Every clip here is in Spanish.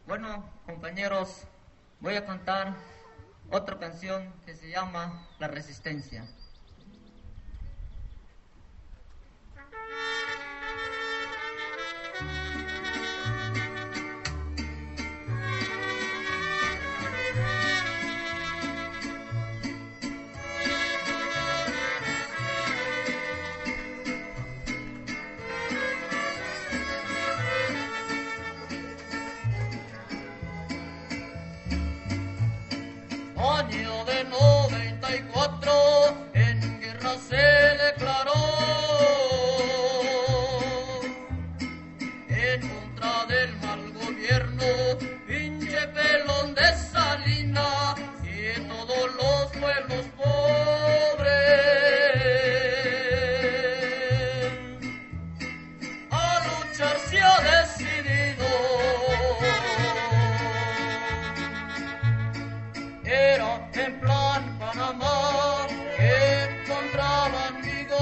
Bueno, compañeros, voy a cantar otra canción que se llama La Resistencia. Año de 94, en guerra se declaró en contra del mal gobierno, pinche pelón de Salina y de todos los pueblos pobres. A luchar se ha decidido. Era en plan Panamá que encontraban vigor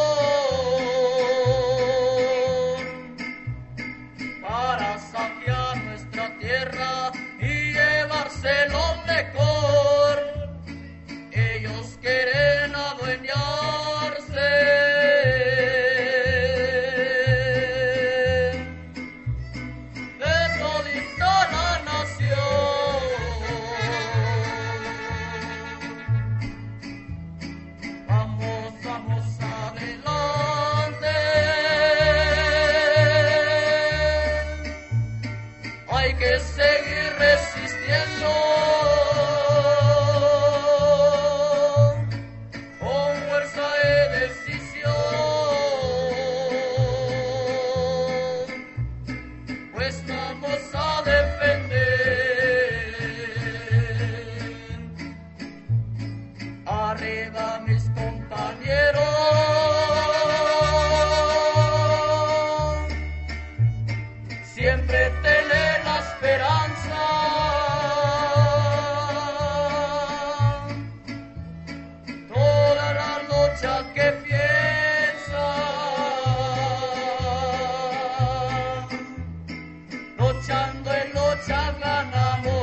para saquear nuestra tierra y llevarse lo mejor. Ellos quieren adueñarse de todita la nación. Vamos adelante. Hay que seguir resistiendo con fuerza y decisión, pues vamos a defender. Arriba mis compañeros, siempre tener la esperanza. Toda la lucha que piensa, luchando y lucha ganamos.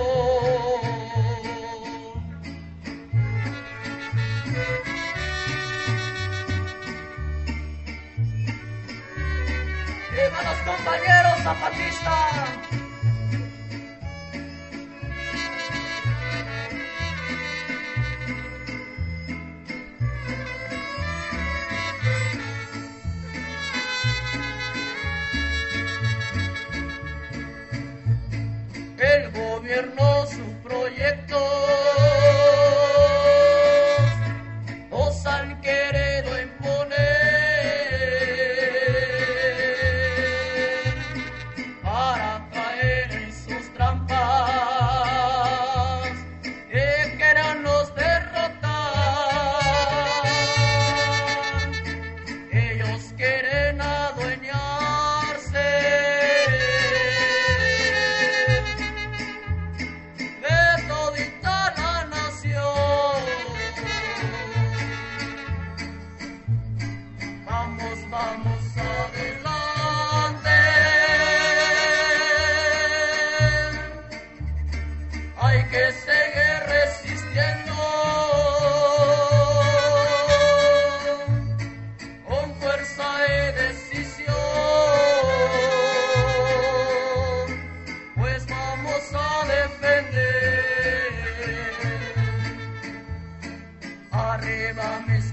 ¡Viva los compañeros zapatistas! El gobierno, su proyecto, nos han querido imponer para caer en sus trampas y querernos derrotar. Ellos quieren adueñarse de todita la nación. Vamos adelante. Hay que seguir resistiendo con fuerza y decisión, pues vamos a defender. Arriba mis